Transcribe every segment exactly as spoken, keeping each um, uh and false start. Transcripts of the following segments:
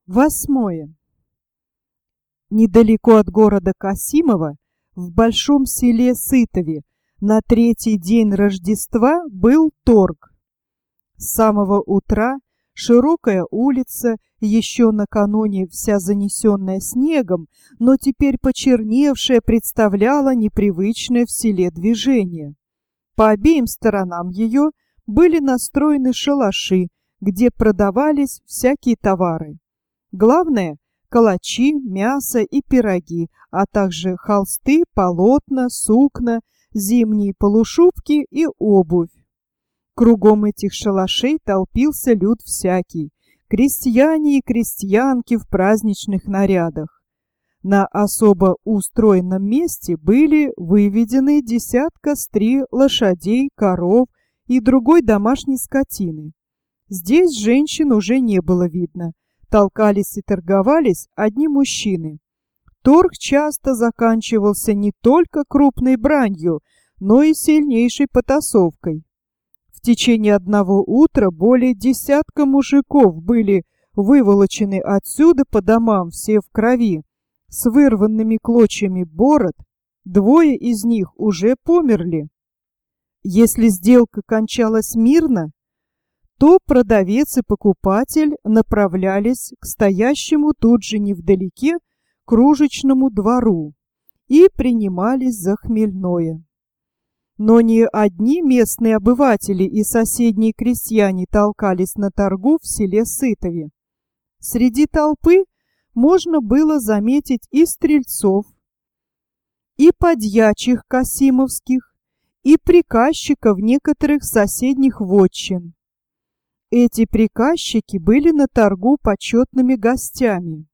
Восьмое. Недалеко от города Касимова, в большом селе Сытове, на третий день Рождества был торг. С самого утра широкая улица, еще накануне вся занесенная снегом, но теперь почерневшая, представляла непривычное в селе движение. По обеим сторонам ее были настроены шалаши, где продавались всякие товары. Главное – калачи, мясо и пироги, а также холсты, полотна, сукна, зимние полушубки и обувь. Кругом этих шалашей толпился люд всякий, крестьяне и крестьянки в праздничных нарядах. На особо устроенном месте были выведены десятка с три лошадей, коров и другой домашней скотины. Здесь женщин уже не было видно. Толкались и торговались одни мужчины. Торг часто заканчивался не только крупной бранью, но и сильнейшей потасовкой. В течение одного утра более десятка мужиков были выволочены отсюда по домам, все в крови, с вырванными клочьями бород. Двое из них уже померли. Если сделка кончалась мирно, то продавец и покупатель направлялись к стоящему тут же невдалеке кружечному двору и принимались за хмельное. Но не одни местные обыватели и соседние крестьяне толкались на торгу в селе Сытове. Среди толпы можно было заметить и стрельцов, и подьячих касимовских, и приказчиков некоторых соседних вотчин. Эти приказчики были на торгу почетными гостями.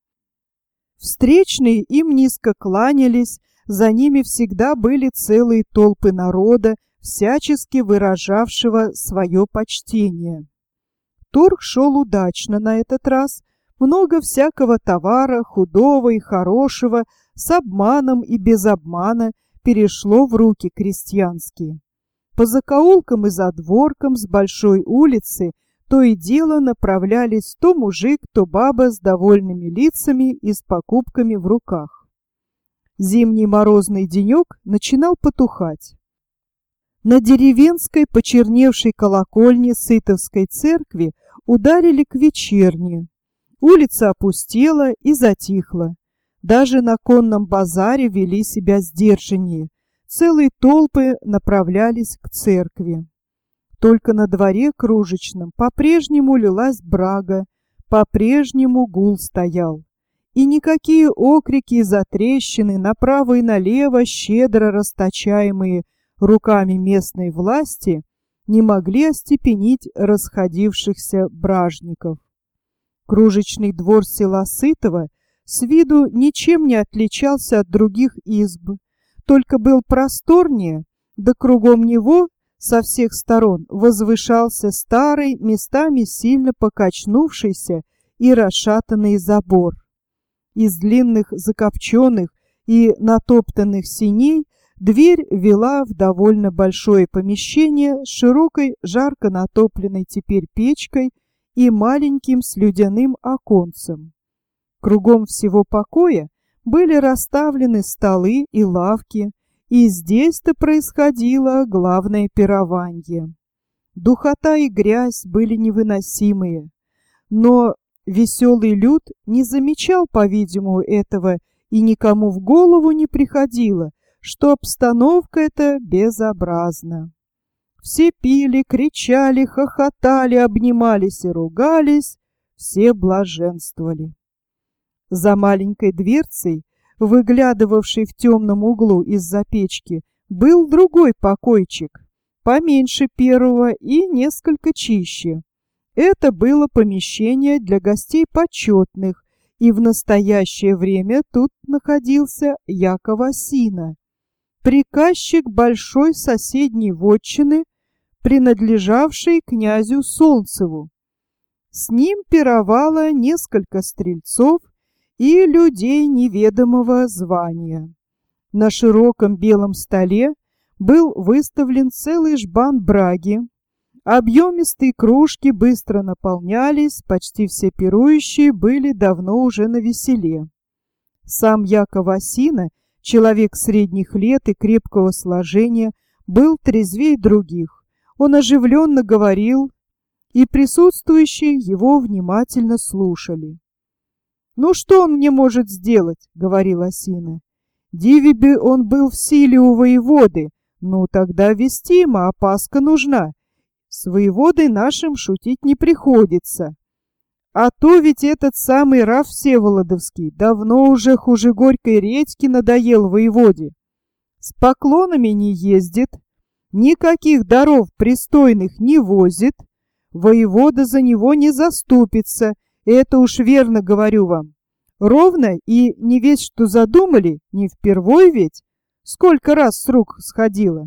Встречные им низко кланялись, за ними всегда были целые толпы народа, всячески выражавшего свое почтение. Торг шел удачно на этот раз, много всякого товара, худого и хорошего, с обманом и без обмана, перешло в руки крестьянские. По закоулкам и задворкам с большой улицы то и дело направлялись то мужик, то баба с довольными лицами и с покупками в руках. Зимний морозный денек начинал потухать. На деревенской почерневшей колокольне Сытовской церкви ударили к вечерне. Улица опустела и затихла. Даже на конном базаре вели себя сдержаннее. Целые толпы направлялись к церкви. Только на дворе кружечном по-прежнему лилась брага, по-прежнему гул стоял. И никакие окрики и затрещины, направо и налево, щедро расточаемые руками местной власти, не могли остепенить расходившихся бражников. Кружечный двор села Сытово с виду ничем не отличался от других изб, только был просторнее, да кругом него со всех сторон возвышался старый, местами сильно покачнувшийся и расшатанный забор. Из длинных закопченных и натоптанных сеней дверь вела в довольно большое помещение с широкой, жарко натопленной теперь печкой и маленьким слюдяным оконцем. Кругом всего покоя были расставлены столы и лавки, и здесь-то происходило главное пированье. Духота и грязь были невыносимые, но веселый люд не замечал, по-видимому, этого, и никому в голову не приходило, что обстановка эта безобразна. Все пили, кричали, хохотали, обнимались и ругались, все блаженствовали. За маленькой дверцей, выглядывавший в темном углу из-за печки, был другой покойчик, поменьше первого и несколько чище. Это было помещение для гостей почетных, и в настоящее время тут находился Яков Осина, приказчик большой соседней вотчины, принадлежавшей князю Солнцеву. С ним пировало несколько стрельцов и людей неведомого звания. На широком белом столе был выставлен целый жбан браги, Объемистые кружки быстро наполнялись, почти все пирующие были давно уже навеселе. Сам Яков Асина, человек средних лет и крепкого сложения, был трезвее других. Он оживленно говорил, и присутствующие его внимательно слушали. «Ну что он мне может сделать?» — говорил Асина. «Диви бы он был в силе у воеводы, ну тогда вестимо, опаска нужна. С воеводой нашим шутить не приходится. А то ведь этот самый Раф Всеволодовский давно уже хуже горькой редьки надоел воеводе. С поклонами не ездит, никаких даров пристойных не возит, воевода за него не заступится, это уж верно говорю вам. Ровно и не весть что задумали, не впервой ведь, сколько раз с рук сходило».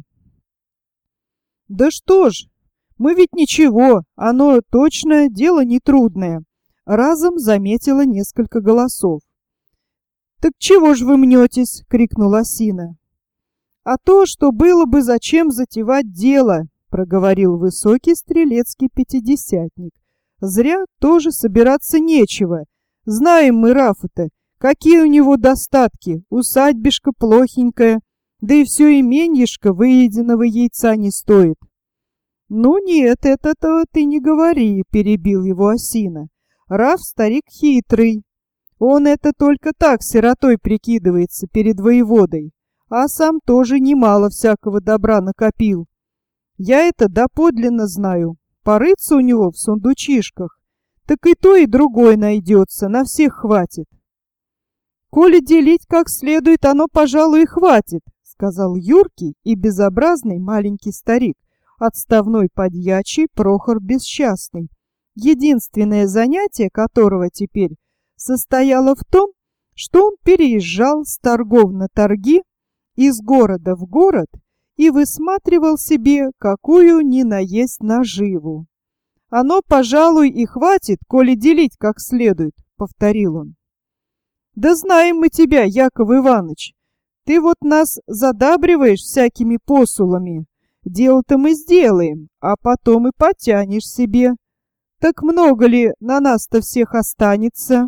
«Да что ж, мы ведь ничего, оно точно дело нетрудное», — разом заметило несколько голосов. «Так чего ж вы мнетесь?» — крикнул Асина. «А то, что было бы зачем затевать дело», — проговорил высокий стрелецкий пятидесятник. «Зря тоже собираться нечего. Знаем мы Рафа-то, какие у него достатки, усадьбишка плохенькая, да и все именьишко выеденного яйца не стоит». «Ну нет, это-то ты не говори», — перебил его Асина. «Раф старик хитрый. Он это только так сиротой прикидывается перед воеводой, а сам тоже немало всякого добра накопил. Я это доподлинно знаю. Порыться у него в сундучишках, так и то, и другое найдется, на всех хватит». «Коли делить как следует, оно, пожалуй, и хватит», — сказал юркий и безобразный маленький старик, отставной подьячий Прохор Бесчастный, единственное занятие которого теперь состояло в том, что он переезжал с торгов на торги, из города в город и высматривал себе какую ни на есть наживу. «Оно, пожалуй, и хватит, коли делить как следует», — повторил он. «Да знаем мы тебя, Яков Иваныч. Ты вот нас задабриваешь всякими посулами. Дело-то мы сделаем, а потом и потянешь себе. Так много ли на нас-то всех останется?»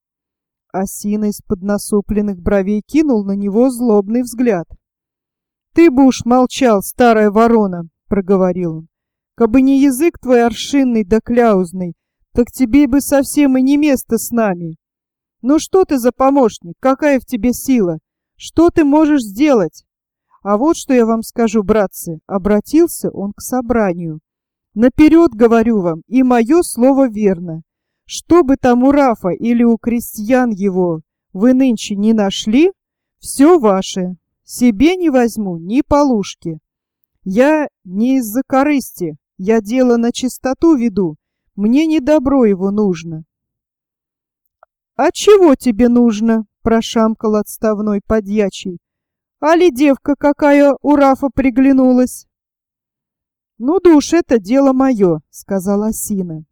Асина из-под насупленных бровей кинул на него злобный взгляд. «Ты бы уж молчал, старая ворона», — проговорил он. «Кабы не язык твой аршинный да кляузный, так тебе бы совсем и не место с нами. Ну что ты за помощник, какая в тебе сила? Что ты можешь сделать? А вот что я вам скажу, братцы», — обратился он к собранию. «Наперед говорю вам, и мое слово верно. Что бы там у Рафа или у крестьян его вы нынче не нашли, все ваше. Себе не возьму ни полушки. Я не из-за корысти, я дело на чистоту веду, мне не добро его нужно». «А чего тебе нужно?» — прошамкал отставной подьячий. «Али девка какая у Рафа приглянулась?» «Ну да уж это дело мое», — сказала Асина.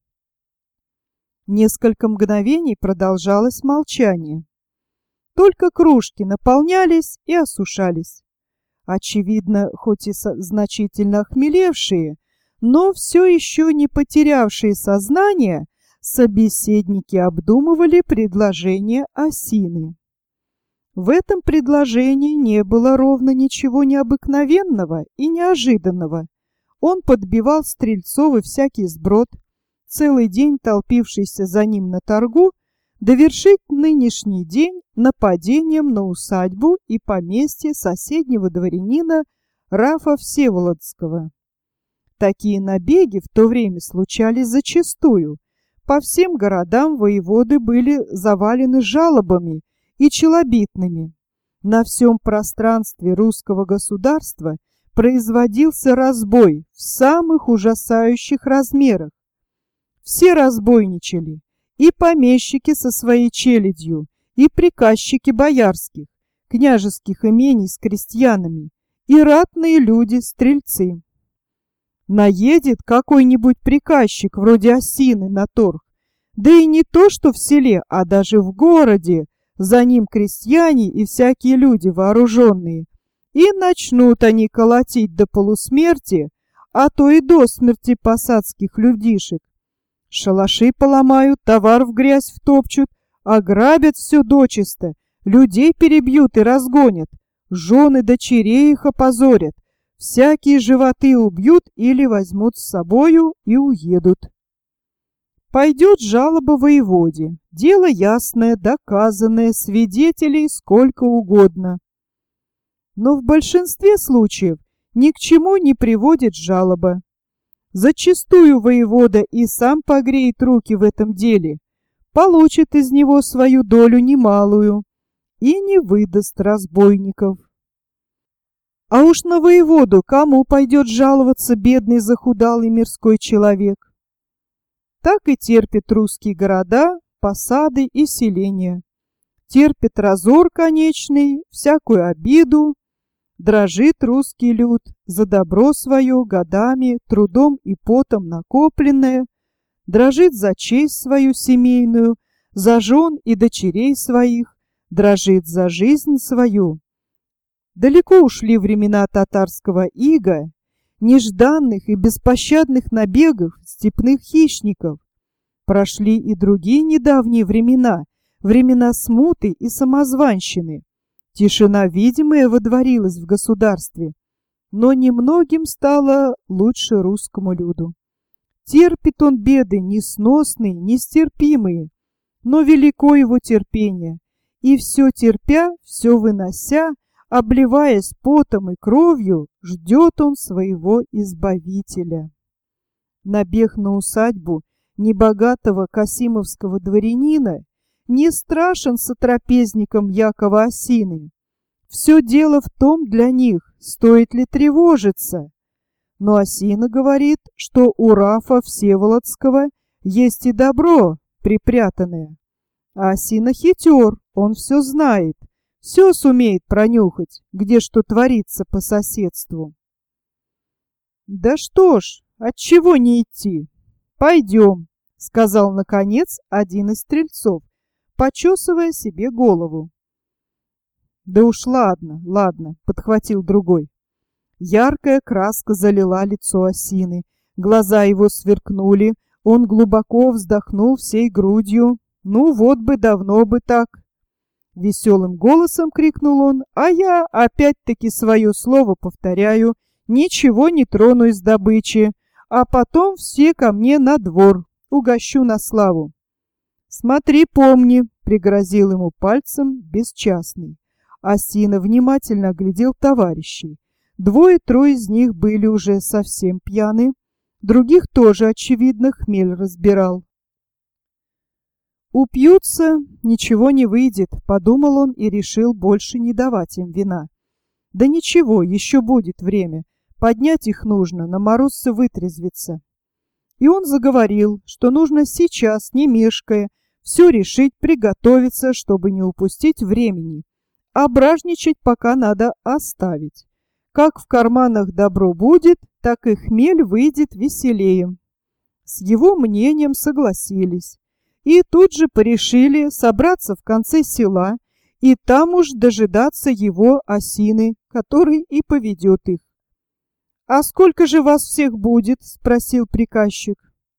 Несколько мгновений продолжалось молчание. Только кружки наполнялись и осушались. Очевидно, хоть и значительно охмелевшие, но все еще не потерявшие сознание, собеседники обдумывали предложение Асины. В этом предложении не было ровно ничего необыкновенного и неожиданного. Он подбивал Стрельцова всякий сброд, целый день толпившийся за ним на торгу, довершить нынешний день нападением на усадьбу и поместье соседнего дворянина Рафа Всеволодского. Такие набеги в то время случались зачастую. По всем городам воеводы были завалены жалобами и челобитными. На всем пространстве русского государства производился разбой в самых ужасающих размерах. Все разбойничали, и помещики со своей челядью, и приказчики боярских, княжеских имений с крестьянами, и ратные люди-стрельцы. Наедет какой-нибудь приказчик вроде Асины на торг, да и не то что в селе, а даже в городе, за ним крестьяне и всякие люди вооруженные, и начнут они колотить до полусмерти, а то и до смерти посадских людишек. Шалаши поломают, товар в грязь втопчут, ограбят все дочисто, людей перебьют и разгонят, жены дочерей их опозорят, всякие животы убьют или возьмут с собою и уедут. Пойдет жалоба воеводе, дело ясное, доказанное, свидетелей сколько угодно. Но в большинстве случаев ни к чему не приводит жалоба. Зачастую воевода и сам погреет руки в этом деле, получит из него свою долю немалую и не выдаст разбойников. А уж на воеводу кому пойдет жаловаться бедный захудалый мирской человек? Так и терпят русские города, посады и селения. Терпит разор конечный, всякую обиду. Дрожит русский люд за добро свое годами, трудом и потом накопленное, дрожит за честь свою семейную, за жен и дочерей своих, дрожит за жизнь свою. Далеко ушли времена татарского ига, нежданных и беспощадных набегов степных хищников. Прошли и другие недавние времена, времена смуты и самозванщины. Тишина видимая водворилась в государстве, но немногим стало лучше русскому люду. Терпит он беды несносные, нестерпимые, но велико его терпение, и все терпя, все вынося, обливаясь потом и кровью, ждет он своего избавителя. Набег на усадьбу небогатого касимовского дворянина не страшен сотрапезникам Якова Осины. Все дело в том для них, стоит ли тревожиться. Но Осина говорит, что у Рафа Всеволодского есть и добро припрятанное. А Осина хитер, он все знает, все сумеет пронюхать, где что творится по соседству. Да что ж, отчего не идти? Пойдем, сказал наконец один из стрельцов, почесывая себе голову. Да уж ладно, ладно, подхватил другой. Яркая краска залила лицо Осины, глаза его сверкнули, он глубоко вздохнул всей грудью. Ну вот бы, давно бы так. Веселым голосом крикнул он, а я опять-таки свое слово повторяю, ничего не трону из добычи, а потом все ко мне на двор, угощу на славу. «Смотри, помни», — пригрозил ему пальцем бесчастный. Осина внимательно оглядел товарищей. Двое-трое из них были уже совсем пьяны, других тоже, очевидно, хмель разбирал. «Упьются, ничего не выйдет», — подумал он и решил больше не давать им вина. «Да ничего, еще будет время, поднять их нужно, на морозце вытрезвиться». И он заговорил, что нужно сейчас, не мешкая, все решить, приготовиться, чтобы не упустить времени. А бражничать пока надо оставить. Как в карманах добро будет, так и хмель выйдет веселее. С его мнением согласились. И тут же порешили собраться в конце села и там уж дожидаться его Осины, который и поведет их. «А сколько же вас всех будет?» — спросил приказчик.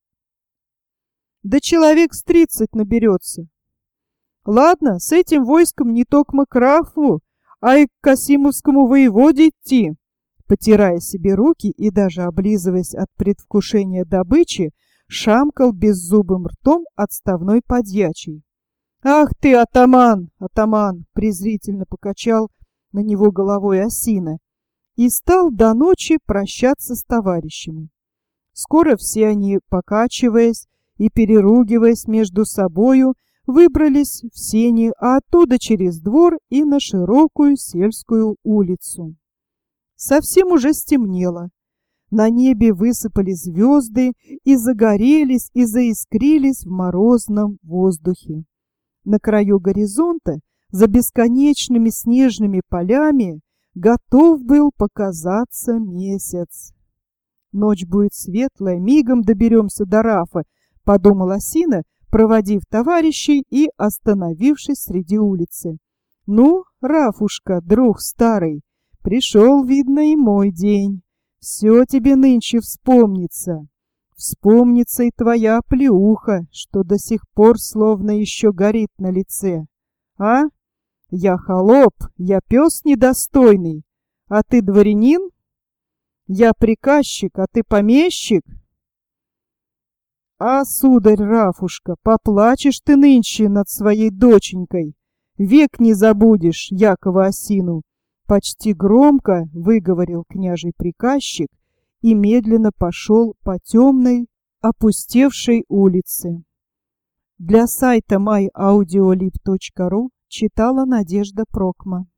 «Да человек с тридцать наберется». «Ладно, с этим войском не токмо к Рафу, а и к Касимовскому воеводе идти». Потирая себе руки и даже облизываясь от предвкушения добычи, шамкал беззубым ртом отставной подьячий. «Ах ты, атаман, атаман!» — презрительно покачал на него головой Осина и стал до ночи прощаться с товарищами. Скоро все они, покачиваясь и переругиваясь между собою, выбрались в сени, а оттуда через двор и на широкую сельскую улицу. Совсем уже стемнело. На небе высыпали звезды и загорелись и заискрились в морозном воздухе. На краю горизонта, за бесконечными снежными полями, готов был показаться месяц. «Ночь будет светлая, мигом доберемся до Рафа», — подумал Осина, проводив товарищей и остановившись среди улицы. «Ну, Рафушка, друг старый, пришел, видно, и мой день. Все тебе нынче вспомнится. Вспомнится и твоя плеуха, что до сих пор словно еще горит на лице. А? Я холоп, я пес недостойный, а ты дворянин? Я приказчик, а ты помещик? А, сударь Рафушка, поплачешь ты нынче над своей доченькой, век не забудешь Якова Осину, почти громко выговорил княжий приказчик и медленно пошел по темной, опустевшей улице. Для сайта май аудиолиб точка ру читала Надежда Прокма.